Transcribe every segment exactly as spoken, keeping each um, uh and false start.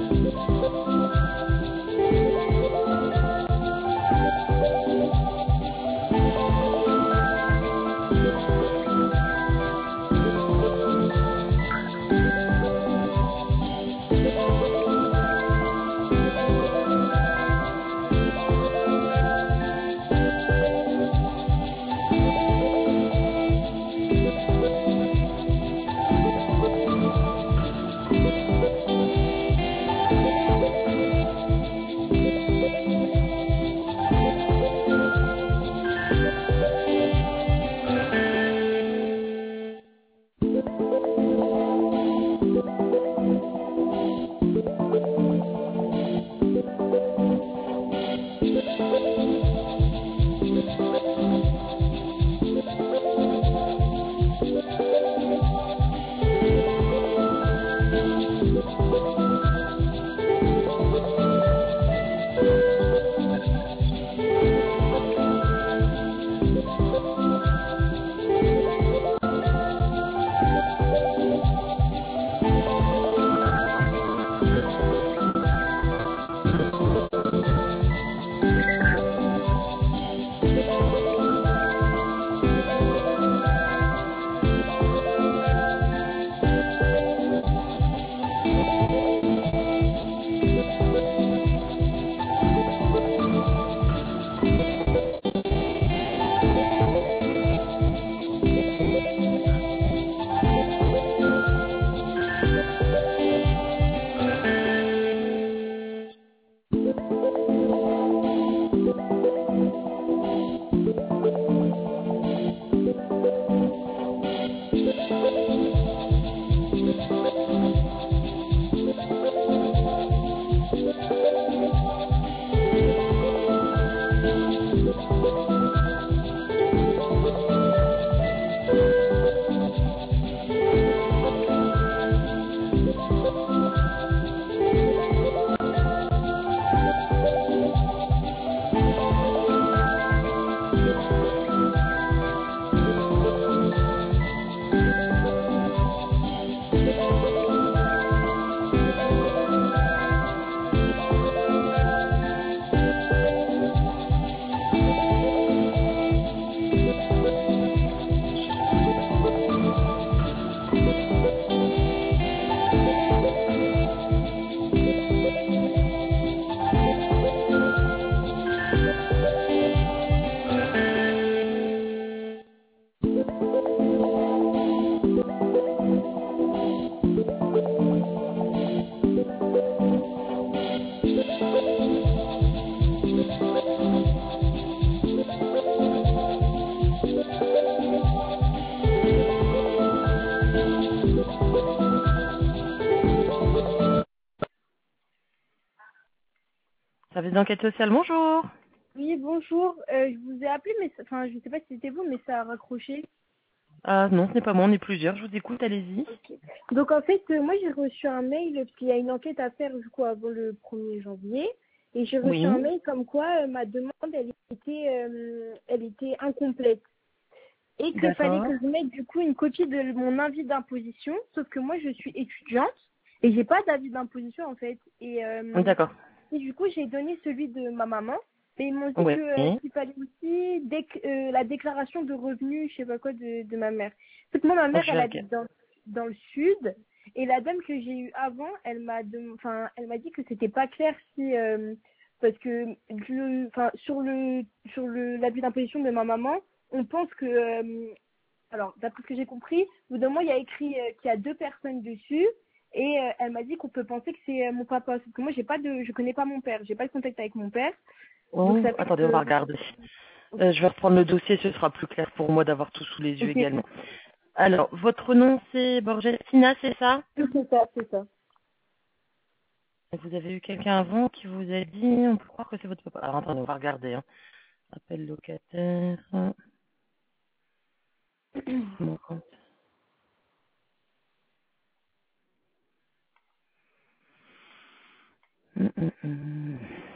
Service d'enquête sociale, bonjour. Oui, bonjour. Euh, je vous ai appelé, mais ça- enfin, je sais pas si c'était vous, mais ça a raccroché. Ah non, ce n'est pas moi, on est plusieurs. Je vous écoute, allez-y. Ok. Donc en fait, euh, moi j'ai reçu un mail parce qu'il y a une enquête à faire du coup avant le premier janvier, et j'ai reçu Oui. un mail comme quoi euh, ma demande elle était, euh, elle était incomplète et qu'il fallait D'accord. que je mette du coup une copie de mon avis d'imposition. Sauf que moi je suis étudiante et j'ai pas d'avis d'imposition en fait. Et, euh, D'accord. et du coup j'ai donné celui de ma maman. Et ils m'ont dit Oui. que euh, qu'il fallait aussi déc- euh, la déclaration de revenus, je sais pas quoi, de, de ma mère. Parce que moi, ma Ok, mère, elle ok. habite dans, dans le sud, et la dame que j'ai eue avant, elle m'a, dem- enfin, elle m'a dit que c'était pas clair si, euh, parce que, le- enfin, sur le, sur le l'abus d'imposition de ma maman, on pense que, euh, alors, d'après ce que j'ai compris, au bout d'un moment, il y a écrit euh, qu'il y a deux personnes dessus. Et euh, elle m'a dit qu'on peut penser que c'est euh, mon papa. Parce que moi, j'ai pas de, je connais pas mon père. J'ai pas de contact avec mon père. Donc Oh, ça fait attendez, on va que... regarder. Euh, je vais reprendre le dossier, ce sera plus clair pour moi d'avoir tout sous les yeux Ok, également. Alors, votre nom c'est Borgestina, c'est ça? c'est ça, c'est ça. Vous avez eu quelqu'un avant qui vous a dit, on peut croire que c'est votre papa. Alors attendez, on va regarder. Hein. Appel locataire. Mon compte. Hum, hum, hum.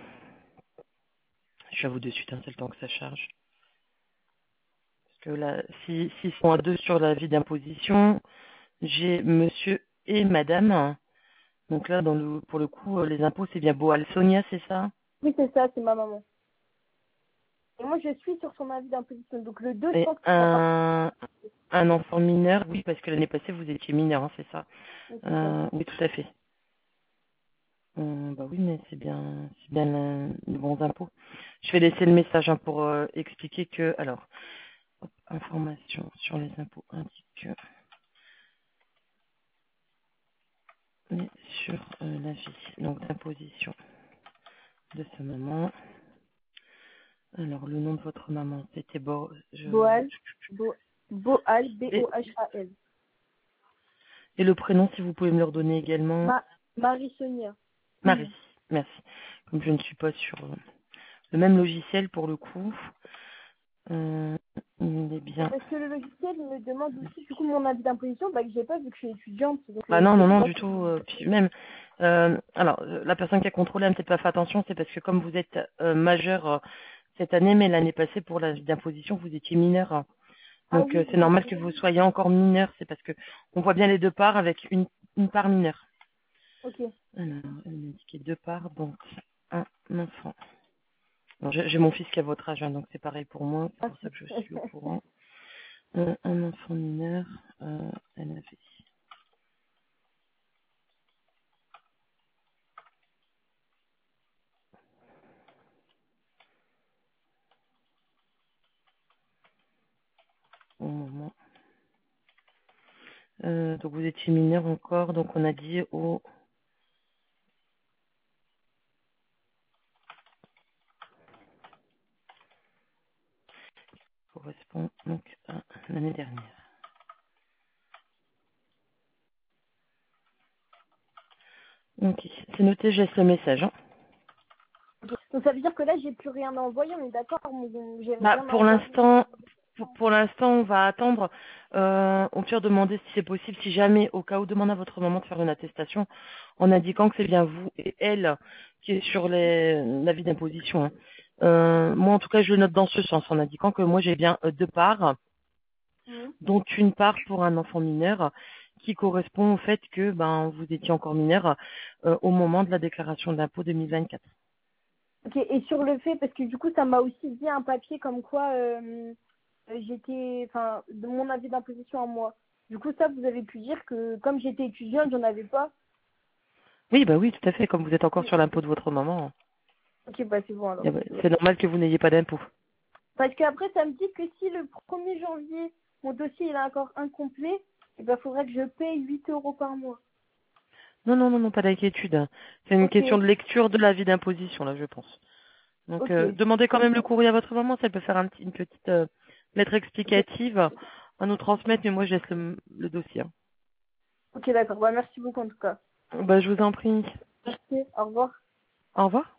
Je vais à vous de suite, hein, c'est le temps que ça charge. Parce que là, si, s'ils sont à deux sur l'avis d'imposition, j'ai monsieur et madame. Donc là, dans le, pour le coup, euh, les impôts, c'est bien Boal Sonia, c'est ça? Oui, c'est ça, c'est ma maman. Et moi, je suis sur son avis d'imposition. Donc le deux, je Et pense que ça part. un, un enfant mineur, oui, parce que l'année passée, vous étiez mineur, hein, c'est ça? Oui, c'est ça. Euh, oui, tout à fait. Euh, bah oui, mais c'est bien, c'est bien euh, les bons impôts. Je vais laisser le message hein, pour euh, expliquer que, alors, hop, information sur les impôts indique que, mais sur euh, l'avis, donc d'imposition de sa maman. Alors, le nom de votre maman, c'était Bo, je, Boal, Bo, Boal, et, B-O-H-A-L. et le prénom, si vous pouvez me le redonner également. Ma, Marie-Sonia. Marie, merci. Comme je ne suis pas sur euh, le même logiciel pour le coup, euh, il est bien. Parce que le logiciel me demande aussi, du coup, mon avis d'imposition, bah, que j'ai pas vu que je suis étudiante. Donc, Bah euh, non, je non, sais non, pas. du tout. euh, puis même, euh, alors, euh, la personne qui a contrôlé a peut-être pas fait attention, c'est parce que comme vous êtes euh, majeur euh, cette année, mais l'année passée pour la d'imposition, vous étiez mineur. Hein. Ah Donc euh, oui, c'est oui, normal que vous soyez encore mineur, c'est parce que on voit bien les deux parts avec une, une part mineure. ok. Alors, elle m'a indiqué deux parts, donc un enfant. Bon, J'ai j'ai mon fils qui a votre âge, hein, donc c'est pareil pour moi, c'est Ah, pour ça que je suis au courant. Un, un enfant mineur, euh, elle a fait. Au moment. Euh, donc vous étiez mineur encore, donc on a dit au correspond donc à l'année dernière. Ok, c'est noté, je laisse le message. Hein. ok. Donc ça veut dire que là, j'ai plus rien à envoyer, on est d'accord, mais bon, j'ai Bah, rien à pour envoyer. l'instant, pour, pour l'instant, on va attendre. Euh, on peut demander si c'est possible, si jamais, au cas où, demande à votre maman de faire une attestation en indiquant que c'est bien vous et elle qui est sur les, l'avis d'imposition. Hein. Euh, moi, en tout cas, je le note dans ce sens, en indiquant que moi, j'ai bien euh, deux parts, Mhm. dont une part pour un enfant mineur, qui correspond au fait que ben vous étiez encore mineur euh, au moment de la déclaration d'impôt deux mille vingt-quatre. Ok, et sur le fait, parce que du coup, ça m'a aussi dit un papier comme quoi euh, euh, j'étais, enfin, de mon avis d'imposition à moi. Du coup, ça, vous avez pu dire que comme j'étais étudiante, j'en avais pas. Oui, bah oui, tout à fait, comme vous êtes encore sur l'impôt de votre maman, Ok, bah c'est bon eh alors. ben, c'est normal que vous n'ayez pas d'impôt. Parce qu'après, ça me dit que si le premier janvier, mon dossier il est encore incomplet, il ben, faudrait que je paye huit euros par mois. Non, non, non, non, pas d'inquiétude. Hein. C'est une Ok, question de lecture de l'avis d'imposition, là, je pense. Donc, ok, euh, demandez quand même le courrier à votre maman, si elle peut faire un petit- une petite euh, lettre ok, explicative à nous transmettre, mais moi, je laisse le, le dossier. Hein. ok, d'accord. Bah, merci beaucoup en tout cas. Bah, je vous en prie. Merci, au revoir. Au revoir.